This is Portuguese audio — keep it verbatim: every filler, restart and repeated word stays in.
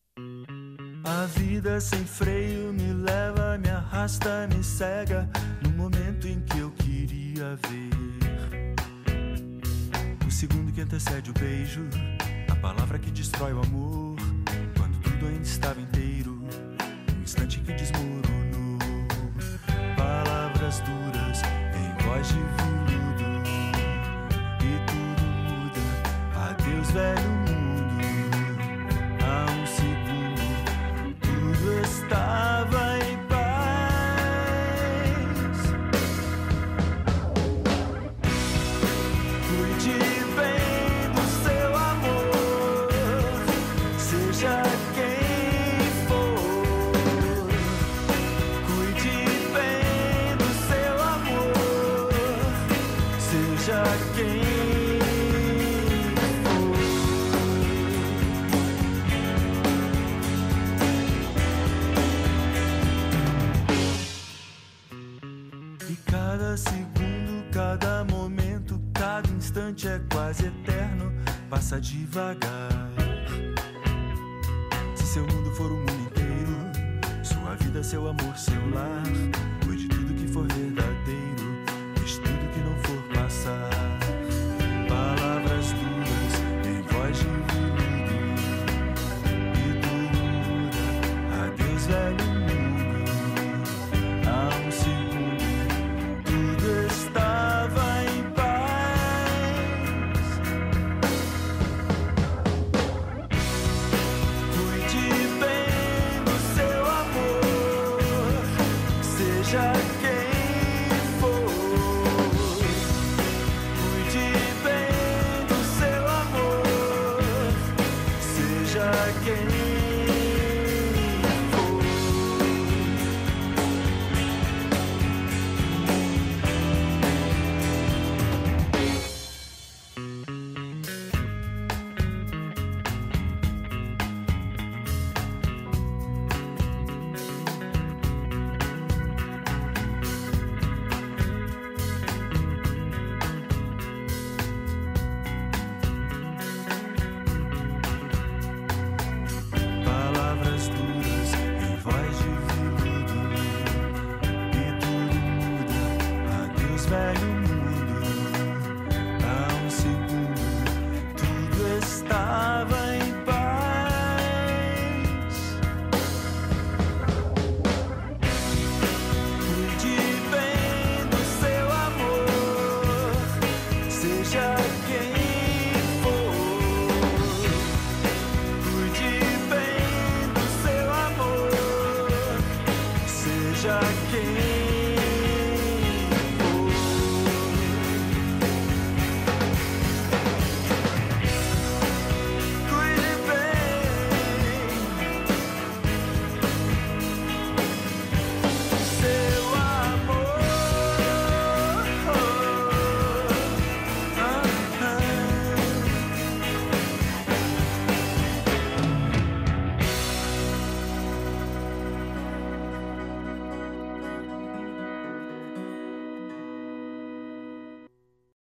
A vida sem freio me leva, me arrasta, me cega no momento em que eu queria ver. O segundo que antecede o beijo, a palavra que destrói o amor, quando tudo ainda estava inteiro, um instante que desmoronou. Palavras duras em voz de veludo, e tudo muda, adeus velho mundo. Há um segundo tudo estava em paz. Cuide bem do seu amor, seja quem for. Cuide bem do seu amor, seja quem for. E cada segundo, cada momento, cada instante é quase eterno, passa devagar. Se seu mundo for o mundo inteiro, sua vida, seu amor, seu lar, cuide de tudo que for verdadeiro, deixe tudo que não for passar. Palavras duras em voz de veludo, e tudo muda, adeus velho mundo. Há um segundo tudo estava em paz. Cuide bem do seu amor, seja quem for. Cuide bem do seu amor, seja quem